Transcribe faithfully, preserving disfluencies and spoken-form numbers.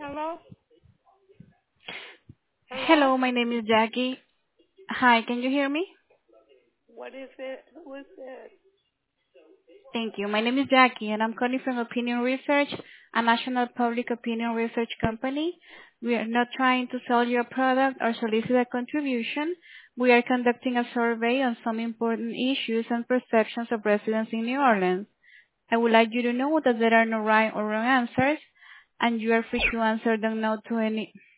Hello? Hello? Hello, my name is Jackie. Hi, can you hear me? What is it? Who is this? Thank you. My name is Jackie, and I'm calling from Opinion Research, a national public opinion research company. We are not trying to sell you a product or solicit a contribution. We are conducting a survey on some important issues and perceptions of residents in New Orleans. I would like you to know that there are no right or wrong answers, and you are free to answer them no to any.